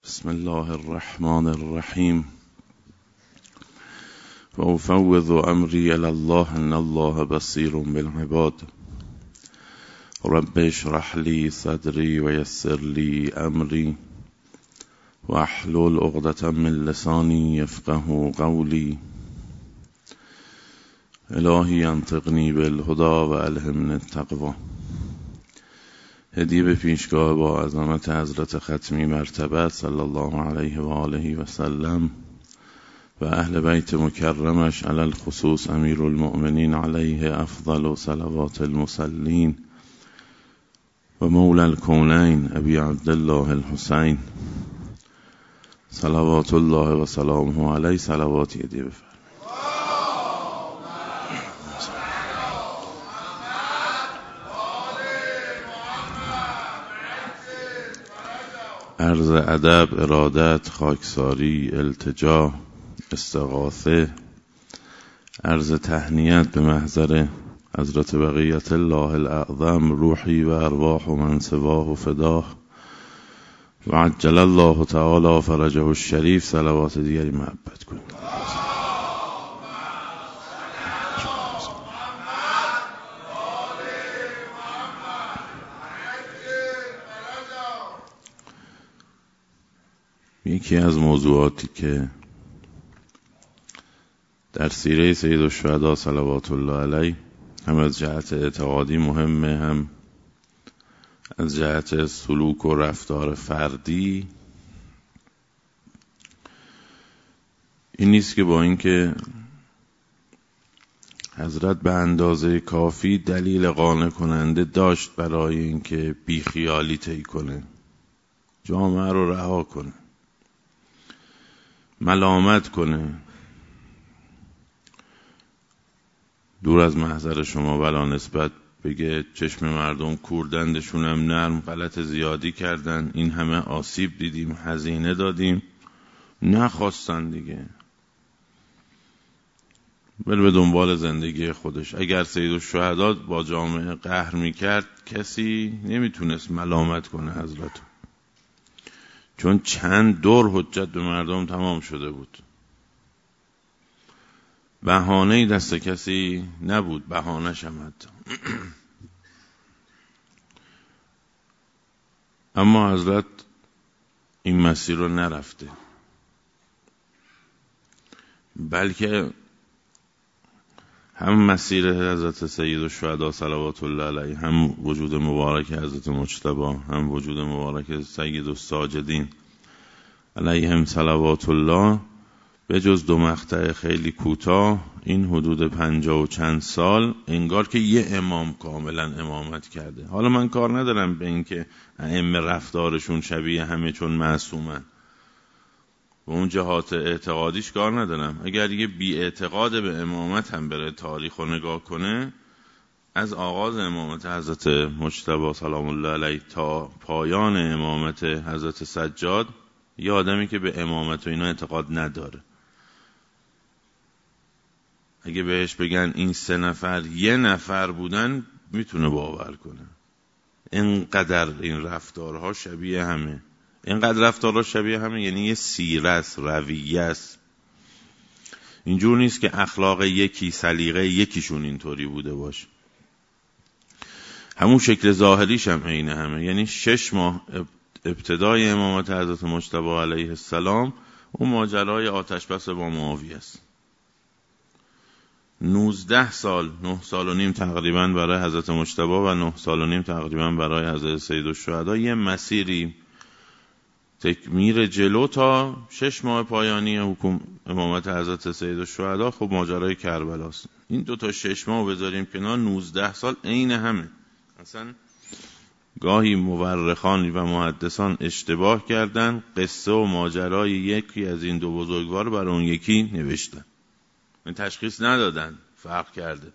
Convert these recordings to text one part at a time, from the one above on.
بسم الله الرحمن الرحیم و افوض امری الی الله ان الله بصیر بالعباد رب اشرح لی صدری و یسر لی امری و احلل عقدة من لسانی یفقهوا قولی الهی انطقنی بالهدی و الهمنی التقوی. هدیه به پیشگاه با عظمت حضرت ختمی مرتبت صلی الله علیه و آله و سلم و اهل بیت مکرمش علی الخصوص امیر المؤمنین علیه افضل صلوات المصلین و مولا الکونین ابی عبدالله الحسین صلوات الله و سلامه علیه. صلواتی هدیه بفرمایید. عرض ادب، ارادت، خاکساری، التجا، استغاثه، عرض تهنیت به محضر حضرت بقیت الله الاعظم روحی و ارواح و من سواه فداه و عجل الله تعالی فرجه الشریف. صلوات دیگری محبت کنید. یکی از موضوعاتی که در سیره سید الشهدا صلوات الله علیه هم از جهت اعتقادی مهمه، هم از جهت سلوک و رفتار فردی، این نیست که با اینکه حضرت به اندازه کافی دلیل قانع کننده داشت برای اینکه بیخیالی طی کنه، جامعه رو رها کنه، ملامت کنه، دور از محضر شما بلا نسبت بگه چشم مردم کوردندشونم نرم، غلط زیادی کردن، این همه آسیب دیدیم، هزینه دادیم، نخواستن دیگه، بل به دنبال زندگی خودش. اگر سید الشهدا با جامعه قهر میکرد کسی نمیتونست ملامت کنه حضرت، چون چند دور حجت به مردم تمام شده بود، بهانه‌ای دست کسی نبود، بهانه‌ش هم حتی. اما حضرت این مسیر رو نرفته، بلکه هم مسیر حضرت سید الشهدا صلوات الله علیه، هم وجود مبارک حضرت مجتبی، هم وجود مبارک سید الساجدین علیهم صلوات الله، به جز دو مقطع خیلی کوتاه، این حدود 50 و چند سال انگار که یه امام کاملا امامت کرده. حالا من کار ندارم به این که ائمه رفتارشون شبیه همه چون معصومن، و اون جهات اعتقادیش کار ندارم. اگر یه بی اعتقاد به امامت هم بره تاریخ رو نگاه کنه، از آغاز امامت حضرت مجتبی سلام الله علیه تا پایان امامت حضرت سجاد، یه آدمی که به امامت و اینا اعتقاد نداره، اگه بهش بگن این 3 نفر یه نفر بودن میتونه باور کنه. اینقدر این رفتارها شبیه همه، اینقدر رفتارها شبیه همه، یعنی یه سیره است، رویه است. اینجور نیست که اخلاق یکی، سلیقه یکیشون اینطوری بوده باشه. همون شکل ظاهریش هم عین همه، یعنی 6 ماه ابتدای امامت حضرت مجتبی علیه السلام اون ماجرای آتش بس با معاویه است. 19 سال، 9 سال و نیم تقریبا برای حضرت مجتبی و 9 سال و نیم تقریبا برای حضرت سید الشهدا، یه مسیری تکمیل جلو تا 6 ماه پایانی حکم امامت حضرت سید الشهدا. خب ماجرای کربلاست. این 2 تا 6 ماه بذاریم کنار، 19 سال عین همه. اصلا گاهی مورخان و محدثان اشتباه کردن، قصه و ماجرای یکی از این 2 بزرگوار برای اون یکی نوشتن، این تشخیص ندادن فرق کرده،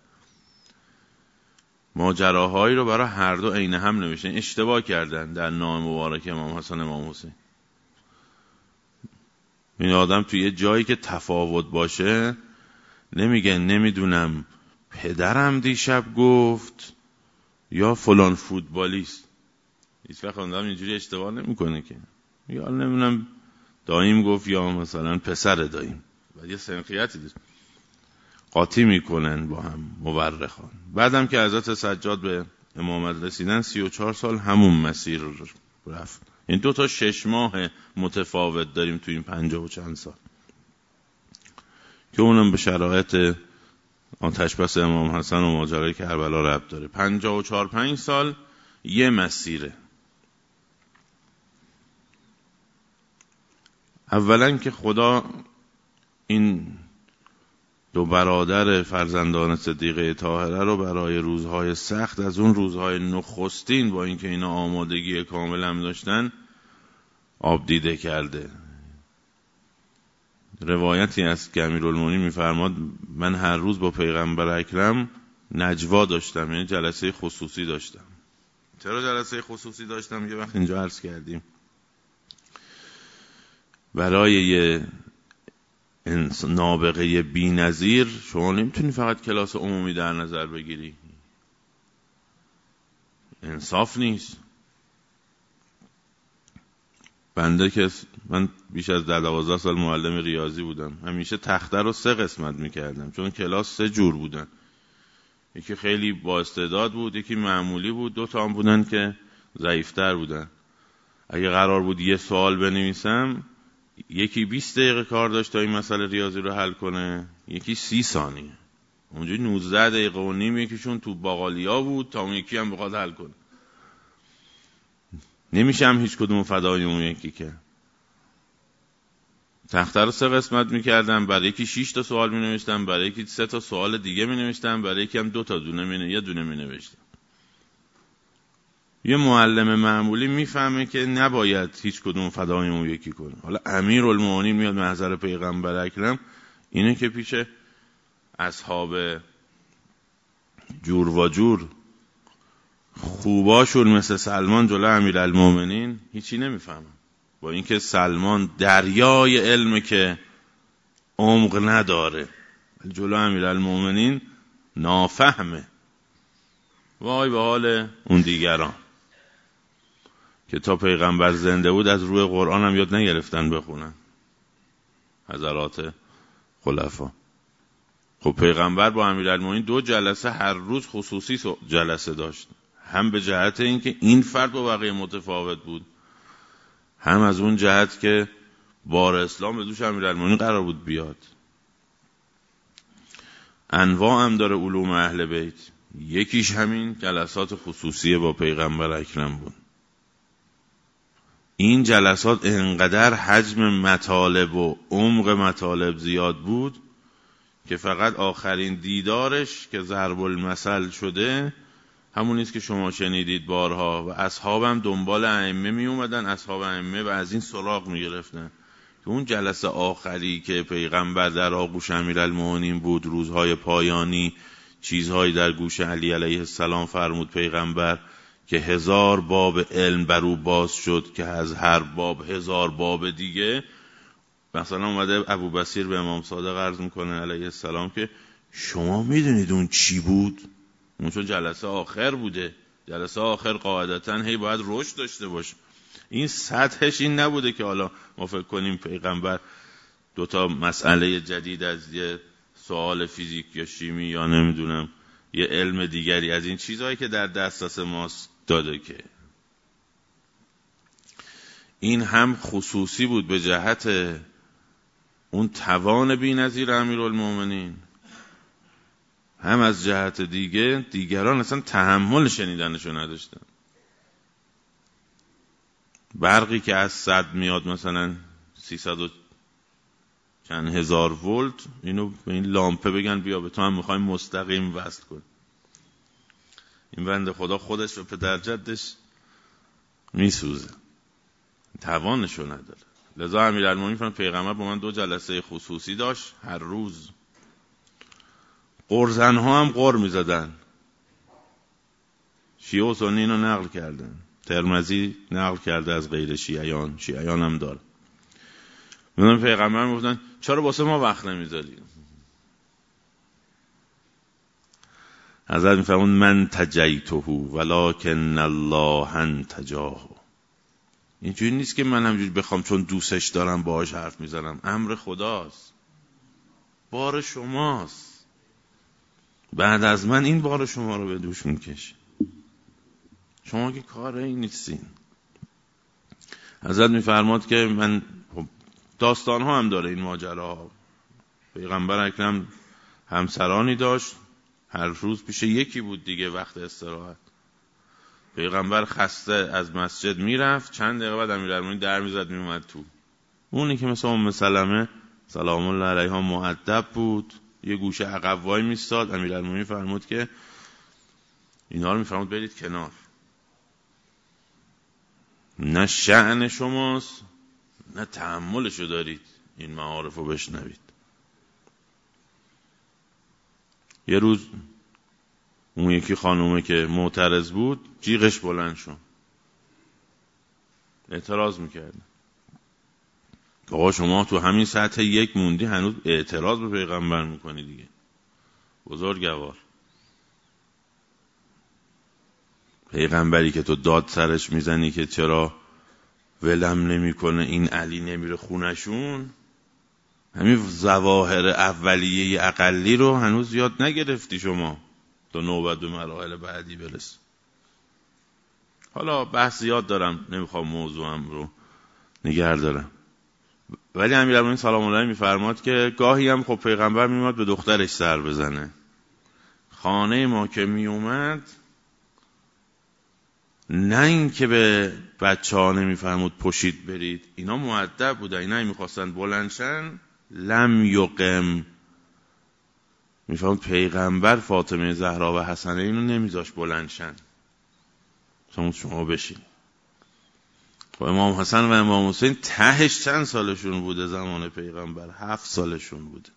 ماجراهایی رو برای هر دو عین هم نوشتن، اشتباه کردن در نام مبارک امام حسن امام حسین. این آدم توی یه جایی که تفاوت باشه نمیگه نمیدونم پدرم دیشب گفت یا فلان فوتبالیست، هیچ وقت آدم اینجوری اشتباه نمیکنه که، یا نمیدونم داییم گفت یا مثلا پسر داییم، و یه سنخیتی داشت قاطی میکنن با هم مورخان. بعدم که حضرت سجاد به امامت رسیدن 34 سال همون مسیر رفت. این 2 تا 6 ماه متفاوت داریم تو این 50 و چند سال که اونم به شرایط آتش بس امام حسن و ماجرای کربلا ربط داره. 54-5 سال یه مسیره. اولا که خدا این 2 برادر فرزندان صدیقه طاهره رو برای روزهای سخت، از اون روزهای نخستین با اینکه اینا آمادگی کامل هم داشتن، آب دیده کرده. روایتی از که امیرالمومنین میفرماد من هر روز با پیغمبر اکرم نجوا داشتم، یعنی جلسه خصوصی داشتم. چرا جلسه خصوصی داشتم؟ یه وقت اینجا عرض کردیم برای یه نابغه بی نظیر شما نمیتونی فقط کلاس عمومی در نظر بگیری، انصاف نیست. بنده که من بیش از 12 سال معلم ریاضی بودم، همیشه تخته رو 3 قسمت میکردم، چون کلاس 3 جور بودن. یکی خیلی با استعداد بود، یکی معمولی بود، 2 تا هم بودن که ضعیفتر بودن. اگه قرار بود یه سوال بنویسم، یکی 20 دقیقه کار داشت تا این مسئله ریاضی رو حل کنه، یکی 30 ثانیه. اونجوری 19 دقیقه و نیم یکیشون تو باقالیا بود تا اون یکی هم بخواد حل کنه. نمیشه هم هیچ کدوم فدای اون یکی که. تخته رو 3 قسمت میکردم، برای یکی 6 تا سوال مینوشتم، برای یکی 3 تا سوال دیگه مینوشتم، برای یکی هم 2 تا یه دونه مینوشتم. یه معلم معمولی میفهمه که نباید هیچ کدوم فدای اون یکی کنه. حالا امیرالمومنین میاد محضر پیغمبر اکرم، اینه که پیش اصحاب جور و جور خوباشون مثل سلمان جلو امیرالمومنین هیچی نمیفهمن، با اینکه سلمان دریای علم که عمق نداره، جلو امیرالمومنین نافهمه. وای به حال اون دیگران که تا پیغمبر زنده بود از روی قرآن هم یاد نگرفتن بخونن، حضرات خلفا. خب پیغمبر با امیرالمومنین 2 جلسه هر روز خصوصی جلسه داشت، هم به جهت اینکه این فرد با بقیه متفاوت بود، هم از اون جهت که بار اسلام به دوش امیرالمومنین قرار بود بیاد. انواع هم داره علوم اهل بیت، یکیش همین جلسات خصوصی با پیغمبر اکرم بود. این جلسات انقدر حجم مطالب و عمق مطالب زیاد بود که فقط آخرین دیدارش که ضرب المثل شده همون نیست که شما شنیدید بارها، و اصحابم دنبال ائمه می اومدن، اصحاب ائمه و از این سراغ می گرفتن که اون جلسه آخری که پیغمبر در آغوش امیرالمومنین بود، روزهای پایانی، چیزهایی در گوش علی علیه السلام فرمود پیغمبر که 1000 باب علم بر او باز شد که از هر باب 1000 باب دیگه. مثلا اومده ابوبصیر به امام صادق عرض میکنه علیه السلام که شما میدونید اون چی بود؟ اون چون جلسه آخر بوده، جلسه آخر قاعدتاً هی باید رشد داشته باشه. این سطحش این نبوده که حالا ما فکر کنیم پیغمبر 2 تا مسئله جدید از یه سوال فیزیک یا شیمی یا نمیدونم یه علم دیگری از این چیزهایی که در دسترس ماست داده، که این هم خصوصی بود به جهت اون توان بی‌نظیر امیرالمومنین، هم از جهت دیگران اصلا تحمل شنیدنشو نداشتن. برقی که از 100 میاد مثلا 300 و چند هزار ولت، اینو به این لامپه بگن بیا به تو هم میخوایم مستقیم وصل کن. این بنده خدا خودش رو پدر جدش میسوزه، توانشو نداره. لذا امیرالمومنین فرمود پیغمبر با من 2 جلسه خصوصی داشت هر روز. قرزنها هم قر میزدن، شیعه و سنی اینو نقل کردن، ترمذی نقل کرده از غیر شیعیان هم داره. میدونم پیغمبر میگفتن چرا واسه ما وقت نمیذاری؟ حضرت میفرمون من تجیته ولکن الله انتجاه. اینجوری نیست که من همجوری بخوام چون دوستش دارم باهاش حرف میزنم. امر خداست، بار شماست. بعد از من این بار شما رو به دوش میکشه. شما که کار این نیستین. حضرت میفرماد که من داستان ها هم داره این ماجرا. پیغمبر اکرم همسرانی داشت، هر روز پیش یکی بود دیگه. وقت استراحت پیغمبر خسته از مسجد میرفت، چند دقیقه بعد امیرالمومنین در میزد میومد تو. اونی که مثلا ام سلمه سلام الله علیها مؤدب بود، یه گوشه عقب وای میستاد. امیرالمومنین فرمود که اینا رو میفرمود برید کنار، نه شأن شماست نه تحملشو دارید این معارف رو بشنوید. یه روز اون یکی خانومه که معترض بود جیغش بلند شد، اعتراض میکرد. آقا شما تو همین سطح یک موندی هنوز اعتراض به پیغمبر میکنی دیگه، بزرگوار. پیغمبری که تو داد سرش میزنی که چرا ولم نمیکنه این علی نمیره خونشون، همین ظواهر اولیه اقلی رو هنوز یاد نگرفتی شما تا نوبت به مراحل بعدی برس. حالا بحث زیاد دارم، نمیخوام موضوعم رو نگه دارم. ولی امیرالمومنین سلام الله علیه میفرماد که گاهی هم خب پیغمبر میومد به دخترش سر بزنه. خانه ما که میومد نه این که به بچه ها نمیفرمود پشید برید، اینا مؤدب بودن، اینا میخواستن بلندشن لم یقم. میفرمود پیغمبر فاطمه زهرا و حسنه اینو نمیذاش بلندشن، شما بشین. و امام حسن و امام حسین تهش چند سالشون بوده زمان پیغمبر؟ 7 سالشون بوده.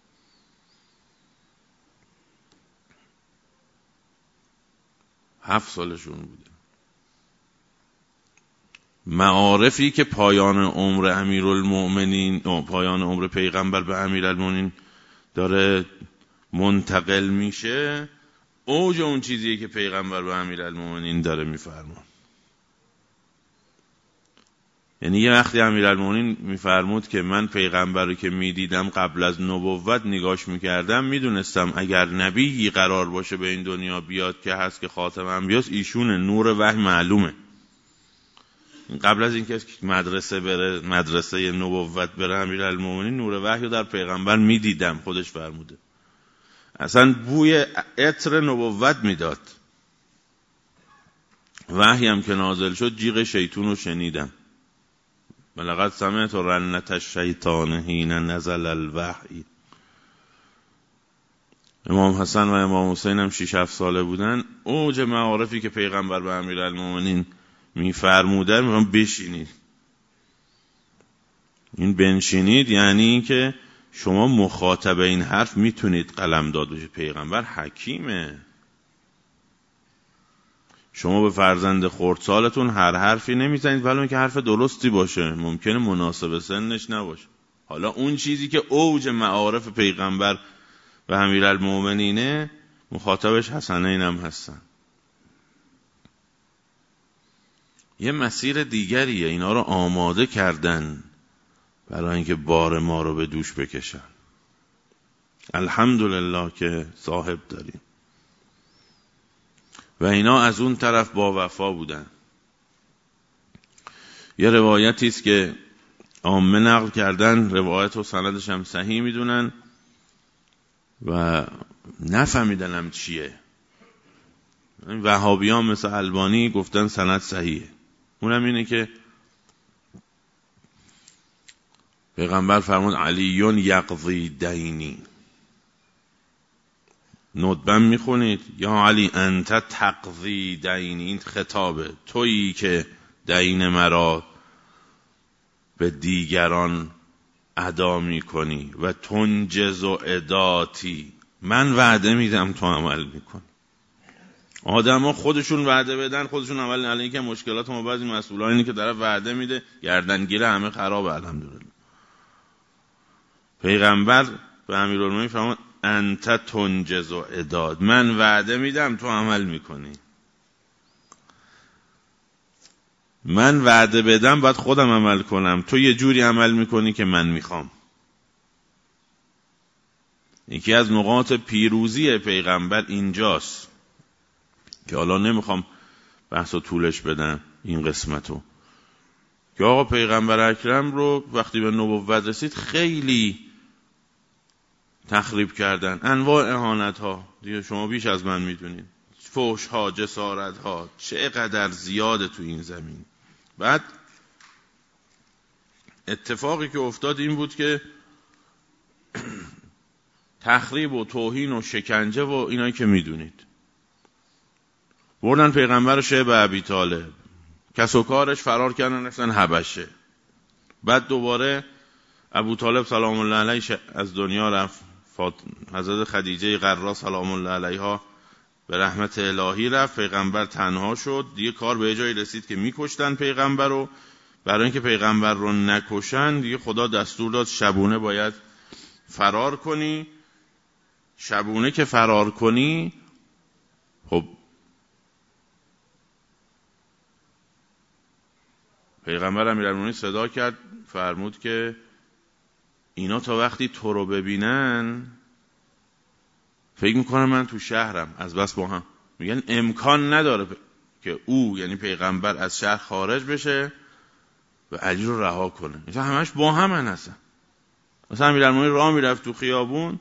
معارفی که پایان عمر امیرالمؤمنین، پایان عمر پیغمبر به امیرالمؤمنین داره منتقل میشه، اوج اون چیزیه که پیغمبر به امیرالمؤمنین داره میفرماد. یعنی یه وقتی امیرالمؤمنین میفرمود که من پیغمبر رو که میدیدم قبل از نبوت نگاش میکردم، میدونستم اگر نبیی قرار باشه به این دنیا بیاد که هست که خاتم انبیاست، ایشونه، نور وحی معلومه. قبل از اینکه مدرسه بره، مدرسه نبوت بره، امیرالمؤمنین نور وحی رو در پیغمبر میدیدم، خودش فرموده. اصلا بوی عطر نبوت میداد. وحی هم که نازل شد جیغ شیطون رو شنیدم. لقد سمعت رنت الشیطان حین نزل الوحی. امام حسن و امام حسین هم 6-7 ساله بودن. اوج معارفی که پیغمبر به امیرالمؤمنین میفرمودن، میگم بشینید. این بنشینید یعنی این که شما مخاطب این حرف میتونید قلمداد بشید. پیغمبر حکیمه. شما به فرزند خردسالتون هر حرفی نمیزنید ولی که حرف درستی باشه، ممکنه مناسب سنش نباشه. حالا اون چیزی که اوج معارف پیغمبر و امیرالمؤمنینه، مخاطبش حسنین هم هستن. یه مسیر دیگریه، اینا رو آماده کردن برای اینکه بار ما رو به دوش بکشن. الحمدلله که صاحب داریم. و اینا از اون طرف با وفا بودن. یه روایتی است که عامه نقل کردن، روایت و سندش هم صحیح میدونن و نفهمیدن هم چیه. وهابیان مثل البانی گفتن سند صحیحه. اونم اینه که پیغمبر فرمود علیون یقضی دینی. ندبم میخونید یا علی انت تقضی دینی، این خطابه، تویی که دین مرا به دیگران ادا میکنی و تنجز و اداتی، من وعده میدم تو عمل میکن. آدم ها خودشون وعده بدن خودشون عمل نکنن. این که مشکلات ما بعضی مسئولان اینه که طرف وعده میده گردنگیر همه خرابه. الحمدلله پیغمبر به امیرالمومنین فرمود انت تنجز و اداد، من وعده میدم تو عمل میکنی. من وعده بدم باید خودم عمل کنم، تو یه جوری عمل میکنی که من میخوام. یکی از نقاط پیروزی پیغمبر اینجاست که حالا نمیخوام بحثو طولش بدم این قسمتو، که آقا پیغمبر اکرم رو وقتی به نبوت رسید خیلی تخریب کردن، انواع اهانت ها دیگه شما بیش از من میدونید، فحش ها، جسارت ها چقدر زیاده تو این زمین. بعد اتفاقی که افتاد این بود که تخریب و توهین و شکنجه و اینایی که میدونید، بردن پیغمبر شیب ابی طالب، کس و کارش فرار کردن رفتن حبشه. بعد دوباره ابو طالب سلام الله علیه از دنیا رفت، حضرت خدیجه قرا سلام الله علیها به رحمت الهی رفت، پیغمبر تنها شد. دیگه کار به جایی رسید که میکشتن پیغمبر رو. برای اینکه پیغمبر رو نکشن دیگه خدا دستور داد شبونه باید فرار کنی. شبونه که فرار کنی، خب پیغمبر امیرالمومنین صدا کرد، فرمود که اینا تا وقتی تو رو ببینن فکر میکنن من تو شهرم، از بس با هم میگن امکان نداره که او یعنی پیغمبر از شهر خارج بشه و علی رو رها کنه. مثلا همش با همن هستن. مثلا امیرالمومنین راه میرفت تو خیابون،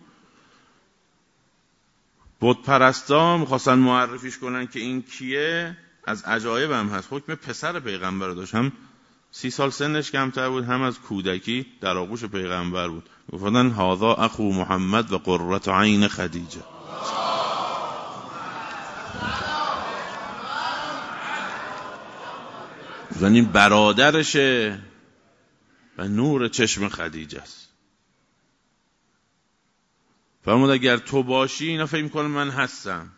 بت پرستا میخواستن معرفیش کنن که این کیه، از عجایب هم هست. حکم پسر پیغمبر داشت، هم 30 سال سنش کمتر بود، هم از کودکی در آغوش پیغمبر بود. گفتن هذا اخو محمد و قرة عین خدیجه. این برادرشه و نور چشم خدیجه است. فرمود اگر تو باشی اینا فکر میکنن من هستم.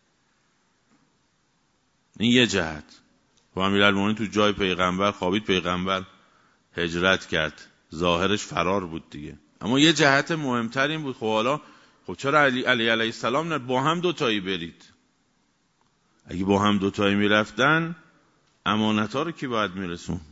این یه جهت. و امیرالمومنین تو جای پیغمبر خوابید، پیغمبر هجرت کرد، ظاهرش فرار بود دیگه. اما یه جهت مهمتر این بود، خب چرا علی علیه السلام نه با هم دوتایی برید؟ اگه با هم دوتایی میرفتن امانت‌ها رو کی باید میرسون؟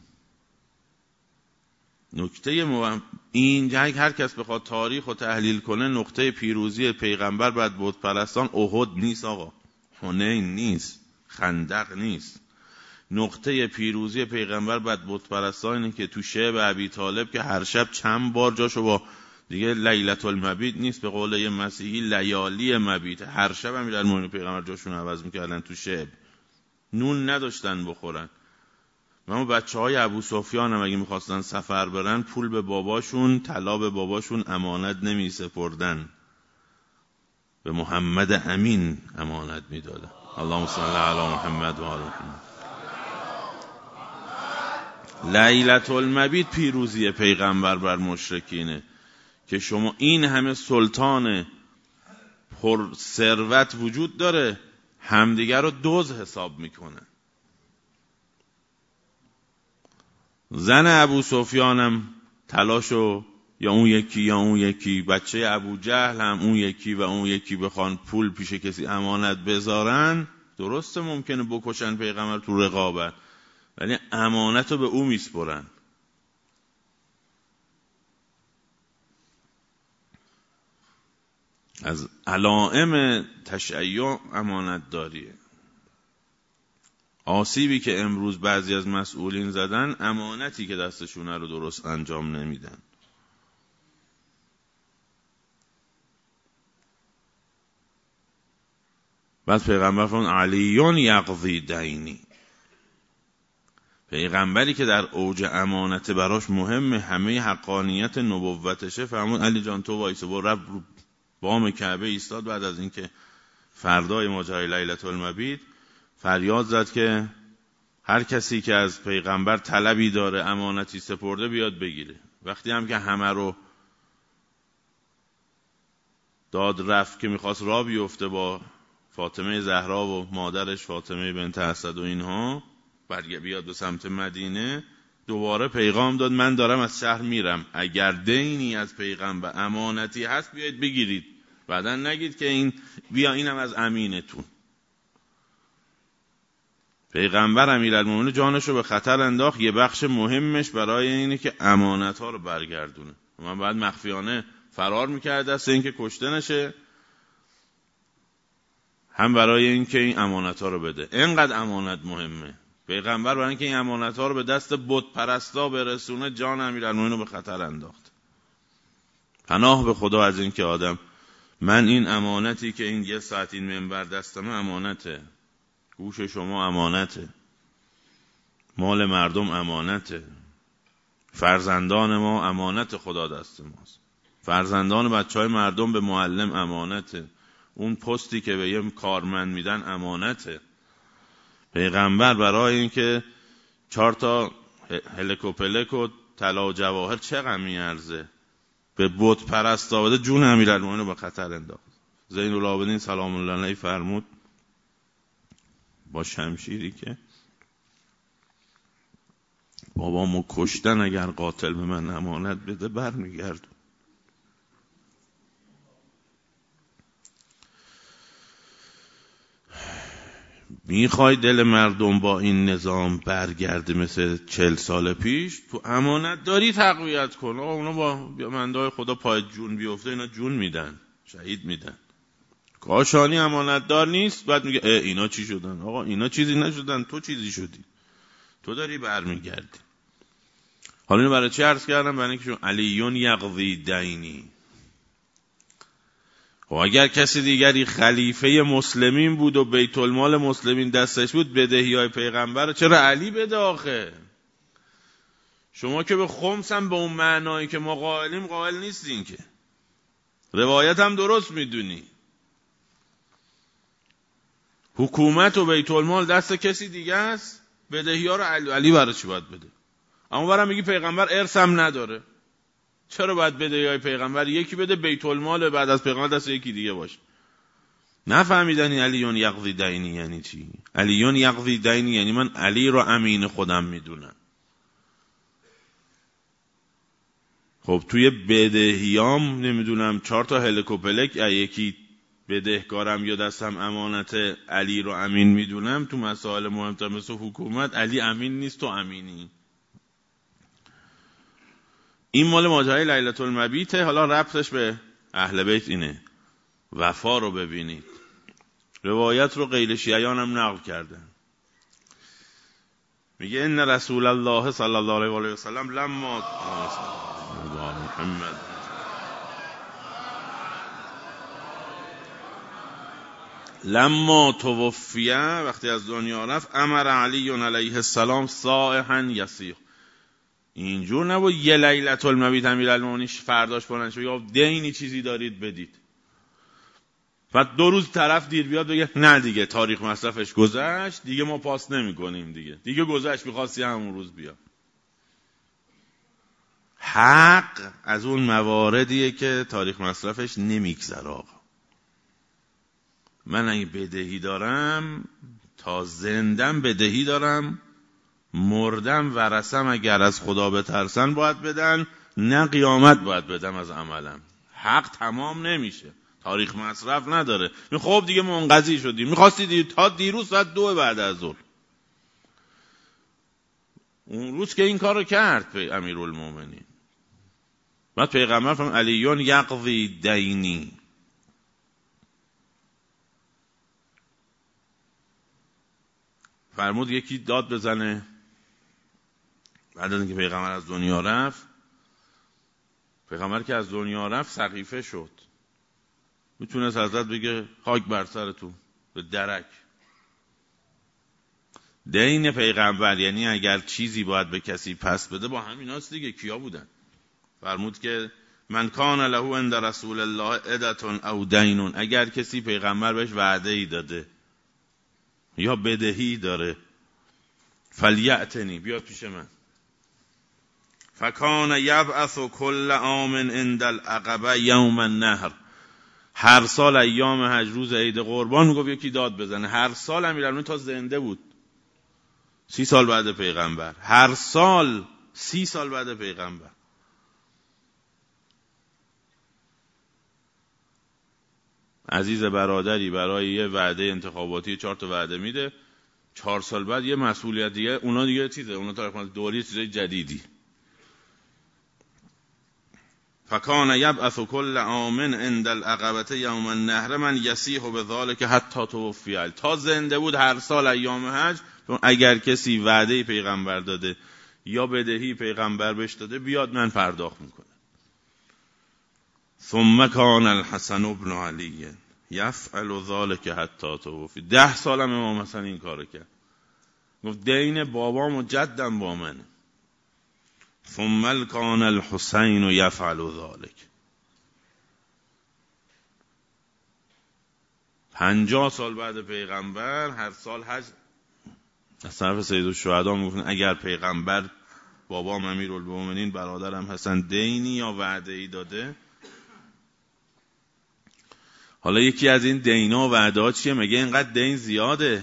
نکته این هر کس بخواد تاریخ رو تحلیل کنه، نقطه پیروزی پیغمبر بعد بت پرستان احد نیست آقا، حنین نیست، خندق نیست. نقطه پیروزی پیغمبر بعد بت پرستان اینه که تو شیب ابی طالب که هر شب چند بار جاشو با دیگه لیلة المبیت نیست، به قول یه مسیحی لیالی مبیت، هر شب امیرالمومنین پیغمبر جاشون عوض میکردن تو شیب، نون نداشتن بخورن. اما بچه‌های ابو سفیان هم اگه می‌خواستن سفر برن، پول به باباشون، طلا به باباشون امانت نمی‌سپردن، به محمد امین امانت میدادن. اللهم صل علی محمد و آل محمد. لیلة المبیت پیروزی پیغمبر بر مشرکینه که شما این همه سلطان پر ثروت وجود داره، همدیگر رو دزد حساب میکنه. زن ابو سفیانم تلاشو یا اون یکی بچه ابو جهل هم اون یکی و اون یکی بخوان پول پیش کسی امانت بذارن، درسته ممکنه بکشن پیغمبر تو رقابت، ولی امانت رو به او میسپرن. از علائم تشیع امانت داریه. آسیبی که امروز بعضی از مسئولین زدن، امانتی که دستشونه رو درست انجام نمیدن. بعد پیغمبر فرمود علیون یقضی دینی، پیغمبری که در اوج امانت براش مهمه، همه حقانیت نبوتشه، فرمود علی جان تو وایسه. رب رو بام کعبه ایستاد بعد از اینکه فردای ماجرای لیلة المبیت فریاد زد که هر کسی که از پیغمبر طلبی داره، امانتی سپرده، بیاد بگیره. وقتی هم که همه رو داد رفت که میخواست راه بیفته با فاطمه زهرا و مادرش فاطمه بنت اسد و اینها بیاد به سمت مدینه، دوباره پیغام داد من دارم از شهر میرم، اگر دینی از پیغمبر امانتی هست بیاید بگیرید، بعدا نگید که اینم از امینتون. پیغمبر امیرالمومنین جانشو به خطر انداخت. یه بخش مهمش برای اینه که امانت‌ها رو برگردونه. من بعد مخفیانه فرار میکرد دست این که کشته نشه، هم برای این که این امانت‌ها رو بده. اینقدر امانت مهمه. پیغمبر برای اینکه این امانت‌ها رو به دست بت پرستا برسونه جان امیرالمومنین رو به خطر انداخت. پناه به خدا از این که آدم، من این امانتی که این یه ساعت این منبر دستمه امانته، گوش شما امانته، مال مردم امانته، فرزندان ما امانت خدا دست ماست، فرزندان بچهای مردم به معلم امانته، اون پستی که به یه کارمند میدن امانته. پیغمبر برای این که 4 تا هلیکوپلک و طلا و جواهر چقدر میارزه به بت پرستا بده، جون امیرالمومنین رو به خطر انداخت. زین العابدین سلام الله علیه فرمود با شمشیری که بابامو کشتن، اگر قاتل به من امانت بده برمیگردم. میخوای دل مردم با این نظام برگرده مثل 40 سال پیش؟ تو امانت داری تقویت کن. اونا با بندهای خدا پای جون بیفته، اینا جون میدن، شهید میدن. کاشانی امانت دار نیست، بعد میگه اینا چی شدن؟ آقا اینا چیزی نشدن، تو چیزی شدی، تو داری برمیگردی. حالا اینو برای چی عرض کردم؟ برای اینکه علیون یقضی دینی. خب اگر کسی دیگری خلیفه مسلمین بود و بیت المال مسلمین دستش بود، بدهیای پیغمبر چرا علی بده آخه؟ شما که به خمس هم به اون معنایی که ما قائلیم قائل نیستین، که روایت هم درست میدونی. حکومت و بیت المال دست کسی دیگه است، بدهی‌ها رو علی برای چی باید بده؟ اما برام میگی پیغمبر ارث هم نداره، چرا باید بدهی‌های پیغمبر یکی بده، بیت المال بعد از پیغمبر دست یکی دیگه باشه؟ نفهمیدن علیون یقضی دینی یعنی چی؟ علیون یقضی دینی یعنی من علی رو امین خودم میدونم. خب توی بدهیام نمیدونم 4 تا هلیکوپلک یکی بدهکارم یا دستم امانت علی رو امین میدونم، تو مسائل مهمتر مثل حکومت علی امین نیست، تو امینی. این مال ماجرای لیلة المبیت. حالا ربطش به اهل بیت اینه، وفا رو ببینید. روایت رو غیر شیعیان هم نقل کردن. میگه ان رسول الله صلی الله علیه و آله و سلم لما محمد لما توفیه، وقتی از دنیا رفت، امر علی علیه السلام صائحا یصیح. اینجور نبود یه لیلة المبیت امیرالمومنین فرداش بلند شه بگه دینی چیزی دارید بدید، بعد 2 روز طرف دیر بیاد بگه نه دیگه تاریخ مصرفش گذشت دیگه ما پاس نمی کنیم، دیگه گذشت، میخواستی همون روز بیا. حق از اون مواردیه که تاریخ مصرفش نمیگذره. آقا من اگه بدهی دارم تا زندم بدهی دارم، مردم ورثم اگر از خدا بترسن باید بدن، نه قیامت باید بدم از عملم. حق تمام نمیشه، تاریخ مصرف نداره. خب دیگه منقضی شدیم، میخواستی تا دیروز ساعت 2 بعد از ظهر، اون روز که این کار رو کرد امیرالمومنین. بعد پیغمبر فرمود علیون یقضی دینی. فرمود یکی داد بزنه بعد از اینکه پیغمبر از دنیا رفت. پیغمبر که از دنیا رفت سقیفه شد، میتونست حضرت بگه خاک بر سرتون به درک. دین پیغمبر یعنی اگر چیزی باید به کسی پس بده با همیناست دیگه. کیا بودن؟ فرمود که من کان له عند رسول الله عدة او دین، اگر کسی پیغمبر بهش وعده ای داده یا بدهی داره، فلیأتنی، بیاد پیش من. فکان یبعث کل عام عند العقبه یوم النحر، هر سال ایام حج روز عید قربان میگفت یکی داد بزنه. هر سال امیرالمومنین تا زنده بود 30 سال بعد پیغمبر، هر سال 30 سال بعد پیغمبر. عزیز برادری برای یه وعده انتخاباتی 4 تا وعده میده، 4 سال بعد یه مسئولیت دیگه، اونا دیگه چیزه، اونا طرف دوری چیزای جدیدی. فکان یبعث کل عام عند العقبه یوم النحر من یصیح بذلک حتی توفی. تا زنده بود هر سال ایام حج اگر کسی وعده پیغمبر داده یا بدهی پیغمبر بهش داده بیاد من پرداخت میکنه. ثم کان الحسن بن علی یفعل ذلک حتی توفی. 10 سالم امام حسن این کارو کرد، گفت دین بابام و جدم با منه. ثم کان الحسین یفعل ذلک. 50 سال بعد پیغمبر هر سال حج از طرف سید الشهدا میگفتن اگر پیغمبر بابام امیرالمومنین برادرم حسن دینی یا وعده ای داده. حالا یکی از این دینا و وعده ها چیه؟ مگه اینقدر دین زیاده؟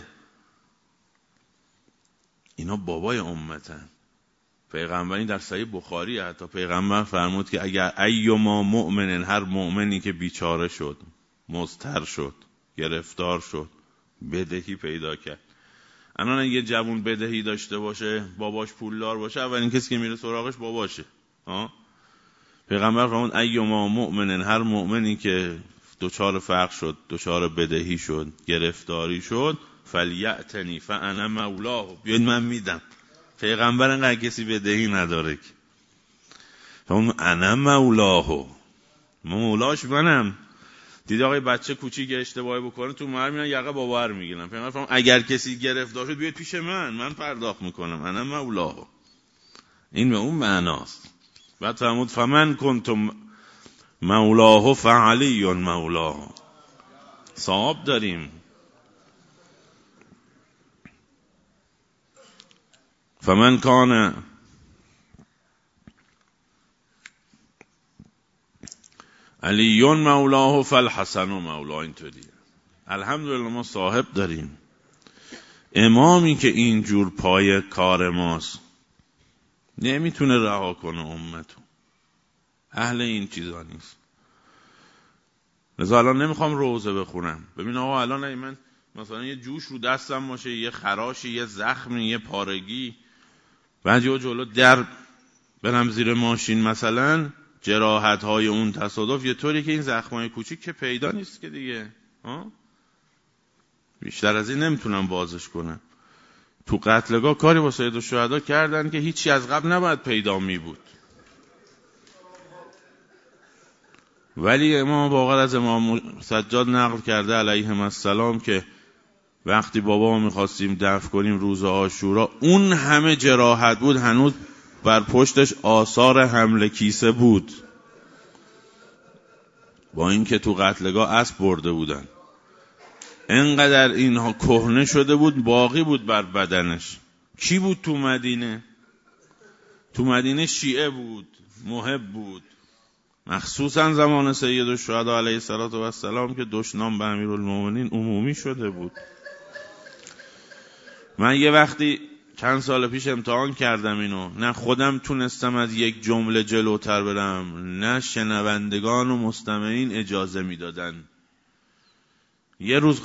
اینا بابای امتن. پیغمبری در صحیح بخاری حتی پیغمبر فرمود که اگر ایما مؤمن، هر مؤمنی که بیچاره شد، مضطر شد، گرفتار شد، بدهی پیدا کرد. الان یه جوون بدهی داشته باشه، باباش پولدار باشه، اولین کسی که میره سراغش باباشه. پیغمبر فرمود ایما مؤمن، هر مؤمنی که دچار فقر شد، دچار بدهی شد، گرفتاری شد، فلیأتنی فانا مولاه، بیاید من میدم. پیغمبر انقدر کسی بدهی نداره که اون انا مولاه، مولاش منم. دید آقای بچه کوچیک اشتباهی بکنه تو مر میان یقه بابا رو میگیرن. پیغمبر فرمود اگر کسی گرفتار شد بیاد پیش من پرداخت میکنم، انا مولاه. این به اون معناست. بعد فرمود فمن کنتم مولاه فعلی مولاه. صاحب داریم. فمن کان علی مولاه فالحسن مولاه. اینطوریه. الحمدلله ما صاحب داریم، امامی که اینجور پای کار ماست، نمیتونه رها کنه امتو، اهل این چیزا نیست. لذا الان نمیخوام روزه بخونم. ببین آقا الان من مثلا یه جوش رو دستم باشه، یه خراشی، یه زخمی، یه پارگی، بعد یه جلو در برم زیر ماشین، مثلا جراحت های اون تصادف یه طوری که این زخمای کوچیک که پیدا نیست که دیگه، بیشتر از این نمیتونم بازش کنم. تو قتلگاه کاری با سید الشهدا کردن که هیچی از قبل نباید پیدا می بود. ولی امام باقر از امام سجاد نقل کرده علیهم السلام که وقتی بابا میخواستیم دفن کنیم روز عاشورا، اون همه جراحت بود، هنوز بر پشتش آثار حمل کیسه بود، با اینکه تو قتلگاه اسب برده بودن. انقدر اینها کهنه شده بود، باقی بود بر بدنش. کی بود تو مدینه؟ تو مدینه شیعه بود، محب بود، مخصوصا زمان سید الشهدا علیه السلام که دشنام به امیرالمومنین عمومی شده بود. من یه وقتی چند سال پیش امتحان کردم اینو، نه خودم تونستم از یک جمله جلوتر برم، نه شنوندگان و مستمعین اجازه میدادن. یه روز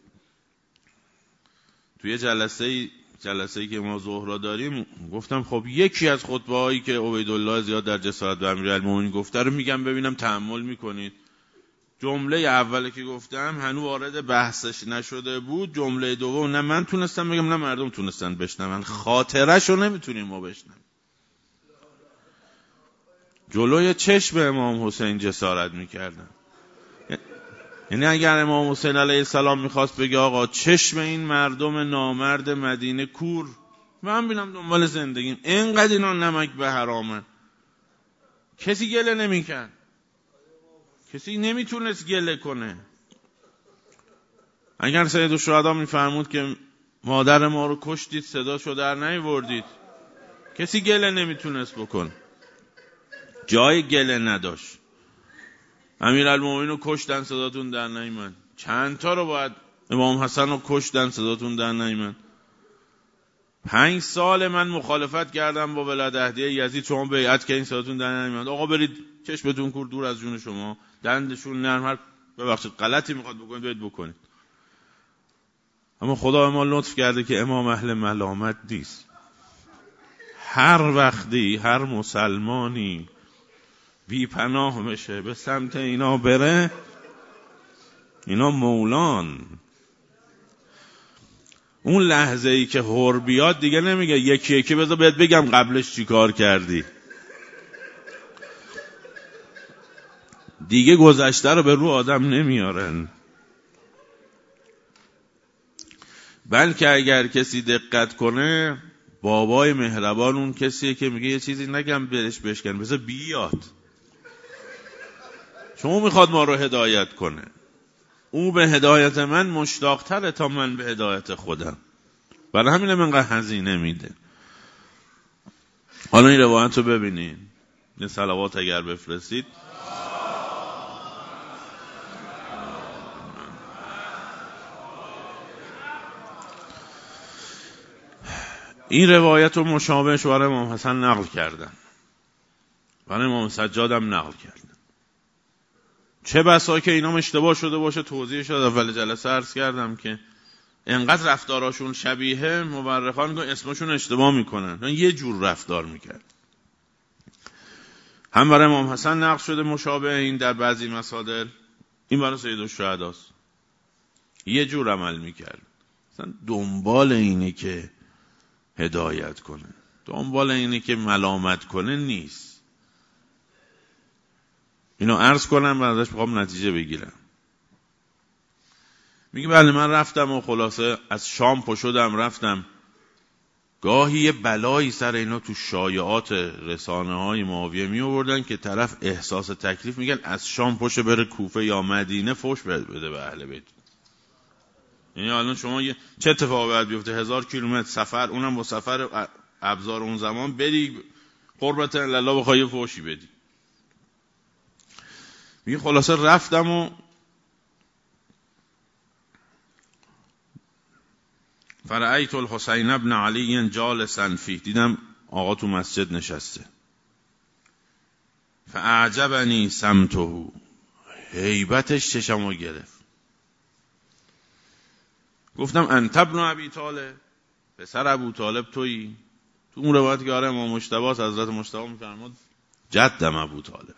توی جلسه‌ای که ما ظهر داریم گفتم خب یکی از خطبه‌هایی که عبیدالله زیاد در جسارت و امیرالمومنین گفته رو میگم ببینم تأمل میکنید. جمله اولی که گفتم هنوز وارد بحثش نشده بود. جمله دوم نه من تونستم بگم نه مردم تونستن بشنون، خاطره‌شو نمیتونیم ما بشنویم. جلوی چشم امام حسین جسارت میکردن. یعنی اگر امام حسین علیه السلام میخواست بگه آقا چشم این مردم نامرد مدینه کور، من بینم دنبال زندگیم، اینقدر اینا نمک به حرامن، کسی گله نمیکرد، کسی نمیتونست گله کنه. اگر سید الشهدا میفرمود که مادر ما رو کشتید صداشو در نیاوردید، کسی گله نمیتونست بکن، جای گله نداشت. امیرالمومنین رو کشتن صداتون در نیامد. چند تا رو باید امام حسن رو کشتن صداتون در نیامد. 5 سال من مخالفت کردم با ولادت‌عهدی یزید، شما بیعت کردین صداتون در نیامد. آقا برید چشمتون کور دور از جون شما، دندشون نرم، هر ببخشید غلطی میخواد بکنید برید بکنید. اما خدا ما لطف کرده که امام اهل ملامت نیست. هر وقتی هر مسلمانی بی پناه بشه به سمت اینا بره، اینا مولان. اون لحظه ای که هور بیاد دیگه نمیگه یکی یکی بذار بهت بگم قبلش چی کار کردی، دیگه گذشته رو به رو آدم نمیارن. بلکه اگر کسی دقت کنه، بابای مهربان اون کسیه که میگه یه چیزی نگم برش بشکن، بذار بیاد، چون میخواد ما رو هدایت کنه. او به هدایت من مشتاق‌تره تا من به هدایت خودم، برای همینه من قد هزینه میده. حالا این روایت رو ببینید، یه صلوات اگر بفرستید. این روایت رو مشابهش برای امام حسن نقل کردن، برای امام سجاد هم نقل کردن. چه بسا که اینام اشتباه شده باشه، توضیح شد اول جلسه عرض کردم که انقدر رفتاراشون شبیه، مورخان که اسمشون اشتباه میکنن، یه جور رفتار میکرد. هم برای امام حسن نقل شده مشابه این در بعضی مصادر، این برای سیدالشهداست، یه جور عمل میکرد. مثلا دنبال اینه که هدایت کنه، دنبال اینه که ملامت کنه نیست. اینو عرض کنم و ازش بخوام نتیجه بگیرم. میگه بله من رفتم و خلاصه از شام پا شدم رفتم، گاهی یه بلایی سر اینا تو شایعات رسانه های معاویه می آوردن که طرف احساس تکلیف، میگن از شام پاشه بره کوفه یا مدینه فوش بده به اهل بیت. یعنی الان شما چه اتفاقی باید بیفته؟ 1000 کیلومتر سفر، اونم با سفر ابزار اون زمان، بری قربت الله بخوای فوشی بدی. میگه خلاصه رفتم و فرأیت الحسین ابن علی جالسا فیه، دیدم آقا تو مسجد نشسته. فاعجبنی سمته، هیبتش چشمو گرفت. گفتم انت ابن ابی طالب، پسر ابو طالب تویی؟ تو اون روایت که آره امام مجتبی حضرت مجتبی میفرماد جدم ابو طالب.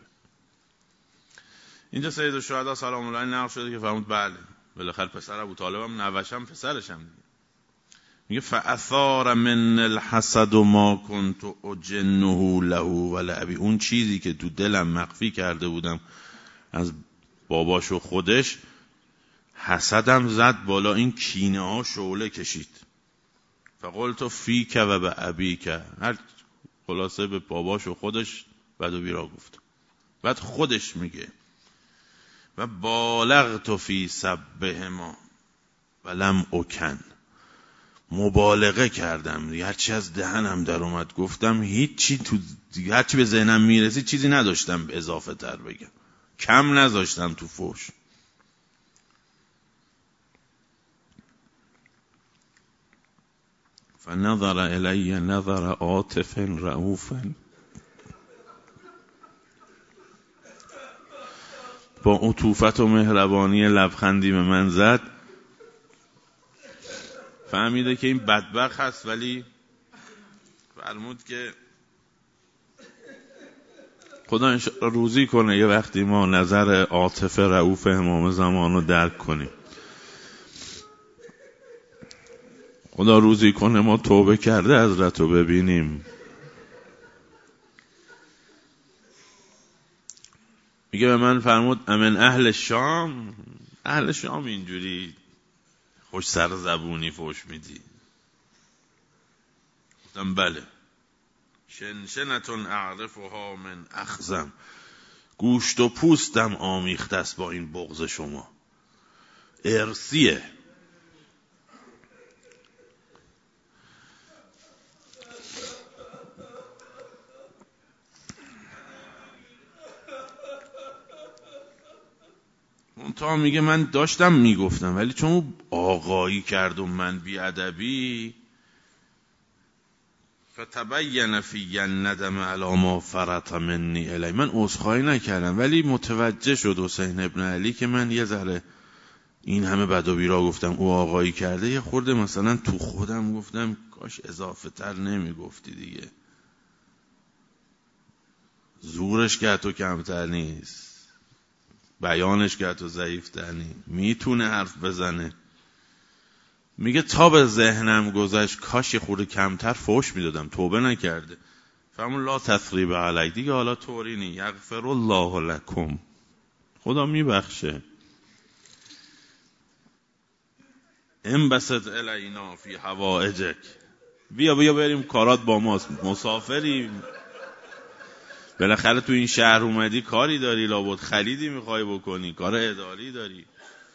اینجا سیدالشهدا سلام الله علیه نقل شده که فرمود بله بالاخره پسر ابو طالبم نوشم پسرشم دیگه. میگه فاثار من الحسد ما كنت اجنه له ولابی، اون چیزی که تو دلم مخفی کرده بودم از باباش و خودش، حسدم زد بالا، این کینه ها شعله کشید. فقلت فیک و به ابیک، هر خلاصه به باباش و خودش بد و بیرا گفت. بعد خودش میگه و بالغت فی سبهما ولم اکن، مبالغه کردم، هرچی از دهنم در اومد گفتم، هیچی تو هرچی به ذهنم میرسید چیزی نداشتم اضافه تر بگم، کم نذاشتم تو فوش. فنظر الی نظر عاطف رؤوف، با عطوفت و مهربانی لبخندی به من زد. فهمیده که این بدبخت هست، ولی فرمود که خدا انشاءالله روزی کنه یه وقتی ما نظر عاطف رؤوف امام زمان رو درک کنیم. خدا روزی کنه ما توبه کرده حضرت رو ببینیم. میگه به من فرمود امن اهل شام، اهل شام اینجوری خوش سر زبونی فوش میدی؟ گفتم بله. شنشنتون اعرفها من اخزم، گوشت و پوستم آمیخته است با این بغض شما، ارثیه. تا میگه من داشتم میگفتم، ولی چون آقایی کرد و من بیادبی، فتبین فی الندم علی ما فرط منی الی، من عذرخواهی نکردم، ولی متوجه شد حسین ابن علی که من یه ذره این همه بد و بیرا گفتم او آقایی کرده، یه خورده مثلا تو خودم گفتم کاش اضافه تر نمی گفتی دیگه. زورش که تو کمتر نیست، بیانش که تو ضعیف تر نیست، میتونه حرف بزنه. میگه تا به ذهنم گذشت کاش یه خورده کمتر فوش میدادم. توبه نکرده. فرمون لا تثریب علیک، دیگه حالا طوری نی، یغفر الله لکم، خدا میبخشه. انبسط الینا فی حوائجک، بیا بریم کارات با ماست، مسافریم بالاخره تو این شهر اومدی، کاری داری، لابد خلیدی میخوای بکنی، کار اداری داری،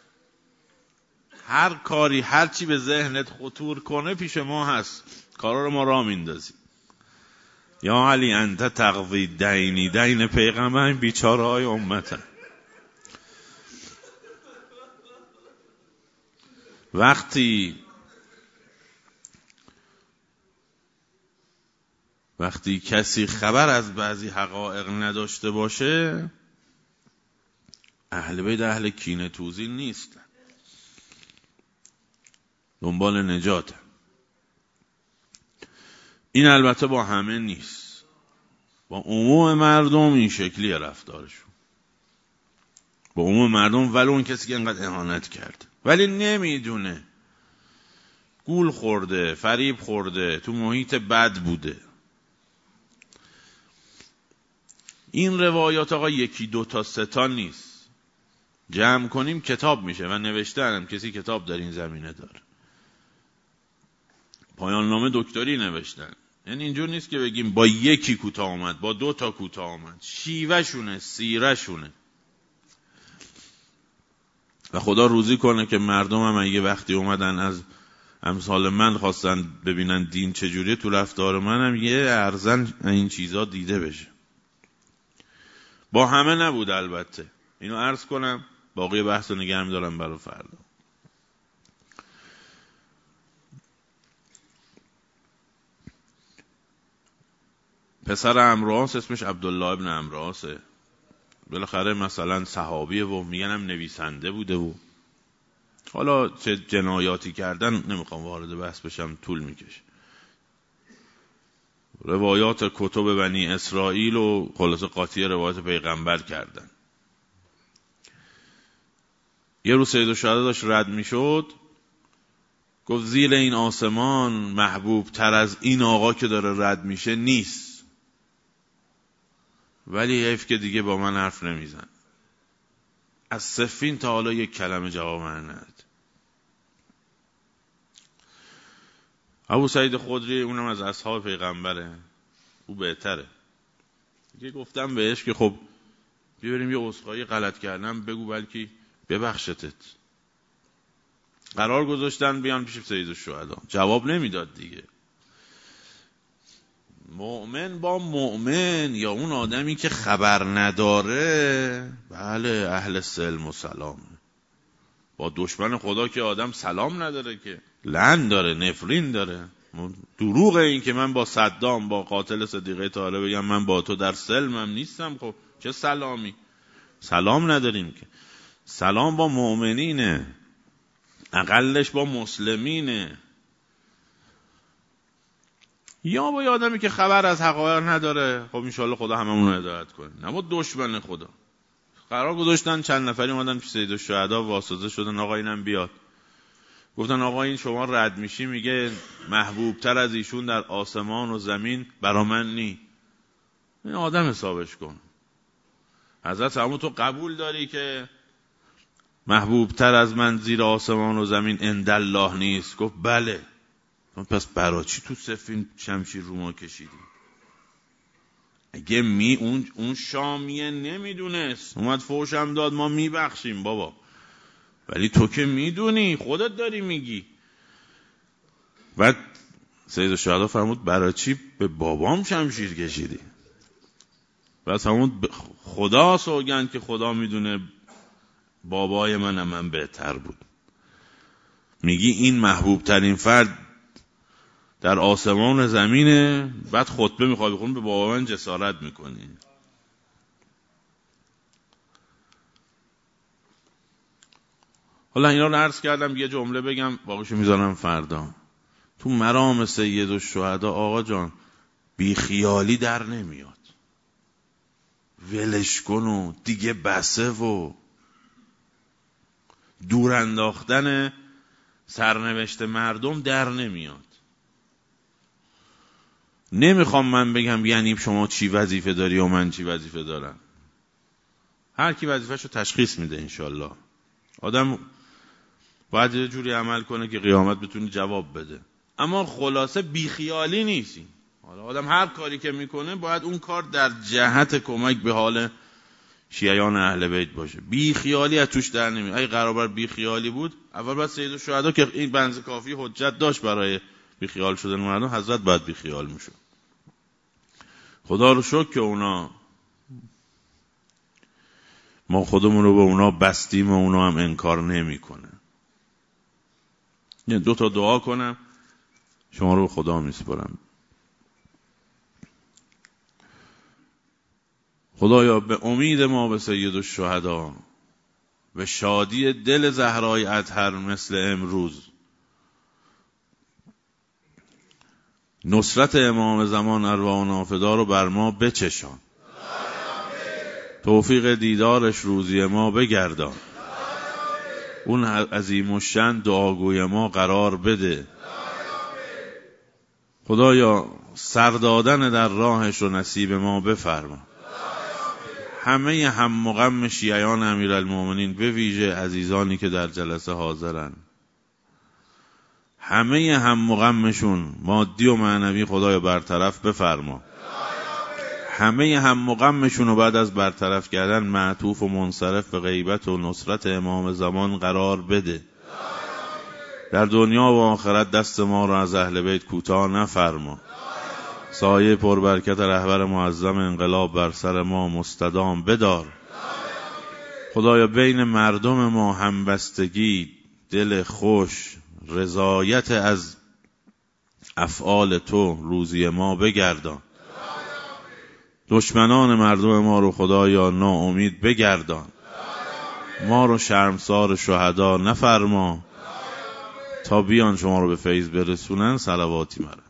هر کاری هر چی به ذهنت خطور کنه پیش ما هست، کارا رو ما راه میندازی. یا علی انت تقضی دینی، دین پیغمبر بیچاره های امتن. وقتی کسی خبر از بعضی حقایق نداشته باشه، اهل بیت اهل کینه توزی نیستن، دنبال نجاته. این البته با همه نیست، با عموم مردم این شکلی رفتارشون، با عموم مردم، ولی اون کسی که انقدر اهانت کرد ولی نمیدونه، گول خورده، فریب خورده، تو محیط بد بوده. این روایات آقا یکی دو تا سه تا نیست، جمع کنیم کتاب میشه و نوشتنم کسی کتاب در این زمینه داره، پایان نامه دکتری نوشتن. یعنی اینجور نیست که بگیم با یکی کوتاه آمد، با دو تا کوتاه آمد، شیوه شونه، سیره شونه. و خدا روزی کنه که مردم هم اگه وقتی اومدن از امثال من خواستن ببینن دین چجوریه، تو رفتار منم یه ارزن این چیزا دیده بشه. با همه نبود البته، اینو عرض کنم، باقی بحث رو نگه می‌دارم برای فردا. پسر عمروآس اسمش عبدالله ابن عمروآسه، بالاخره مثلا صحابیه و میگنم نویسنده بوده و حالا چه جنایاتی کردن نمیخوام وارد بحث بشم، طول میکشه. روایات کتب بنی اسرائیل و خلاصه قاطی روایات پیغمبر کردن. یه روز سید الشهدا داشت رد میشد، گفت زیر این آسمان محبوب تر از این آقا که داره رد میشه نیست، ولی حیف که دیگه با من حرف نمیزن. از صفین تا حالا یک کلمه جواب من نداد. ابو سعید خدری اونم از اصحاب پیغمبره، او بهتره دیگه. گفتم بهش که خب بیاریم یه عذرخواهی غلط کردم بگو بلکه ببخشتت. قرار گذاشتن بیان پیش سید الشهدا، جواب نمیداد دیگه. مؤمن با مؤمن یا اون آدمی که خبر نداره، بله اهل سلم و سلام. با دشمن خدا که آدم سلام نداره، که لعن داره، نفرین داره. دروغه این که من با صدام، با قاتل صدیقه طاهره بگم من با تو در سلمم نیستم. خب چه سلامی؟ سلام نداریم که. سلام با مؤمنینه، اقلش با مسلمینه. یا با آدمی که خبر از حقایق نداره، خب انشالله خدا هممون رو هدایت کنه، نه با دشمن خدا. قرار گذاشتن چند نفری اومدن پیش سید الشهدا، واسطه شدن آقا اینم بیاد. گفتن آقا این شما رد میشی، میگه محبوب تر از ایشون در آسمان و زمین برا من نی. این آدم حسابش کن. حضرت همون تو قبول داری که محبوب تر از من زیر آسمان و زمین عند الله نیست؟ گفت بله. پس برا چی تو سفین شمشیر رو ما کشیدی؟ اگه اون شامیه نمیدونست اومد فوشم داد، ما میبخشیم بابا، ولی تو که میدونی، خودت داری میگی. بعد سید الشهدا فرمود برای چی به بابام شمشیر کشیدی؟ بعد فرمود خدا سوگند که خدا میدونه بابای من بهتر بود. میگی این محبوب ترین فرد در آسمان زمینه، بعد خطبه میخوای بخونی به بابا من جسارت میکنی. حالا اینا رو عرض کردم، یه جمله بگم باقیشو میذارم فردا. تو مرام سید الشهدا آقا جان بیخیالی در نمیاد، ولش کن و دیگه بسه و دور انداختن سرنوشت مردم در نمیاد. نمیخوام من بگم یعنی شما چی وظیفه داری و من چی وظیفه دارم. هر کی وظیفه‌شو تشخیص میده انشالله. آدم باید یه جوری عمل کنه که قیامت بتونه جواب بده. اما خلاصه بیخیالی نیستی. حالا آدم هر کاری که میکنه باید اون کار در جهت کمک به حال شیعیان اهل بیت باشه. بیخیالی از توش در نمیاد. اگه قرار بر بیخیالی بود، اول باید سید الشهدا که این بنز کافی حجت داشت برای بیخیال شدن مردم، حضرت باید بیخیال میشد. خدا رو شکر که ما خودمون رو به اونا بستیم و اونا هم انکار نمیکنه. یه 2 تا دعا کنم شما رو به خدا میسپارم. خدایا به امید ما به سید الشهدا، به شادی دل زهرای اطهر مثل امروز، نصرت امام زمان ارواح نافدا رو بر ما بچشان، توفیق دیدارش روزی ما بگردان، اون عظیم الشأن دعاگوی ما قرار بده. خدایا سر دادن در راهش رو نصیب ما بفرما. همه هم و غم شیعیان امیرالمومنین به ویژه عزیزانی که در جلسه حاضرن، همه هم و غمشون مادی و معنوی خدایا برطرف بفرما. همه هم و غمشون رو بعد از برطرف کردن معطوف و منصرف به غیبت و نصرت امام زمان قرار بده. در دنیا و آخرت دست ما رو از اهل بیت کوتاه نفرما. سایه پربرکت رهبر معظم انقلاب بر سر ما مستدام بدار. خدایا بین مردم ما همبستگی، دل خوش، رضایت از افعال تو روزی ما بگردان. دشمنان مردم ما رو خدایا ناامید بگردان. ما رو شرمسار شهدا نفرما. تا بیان شما رو به فیض برسونن صلواتی مرا.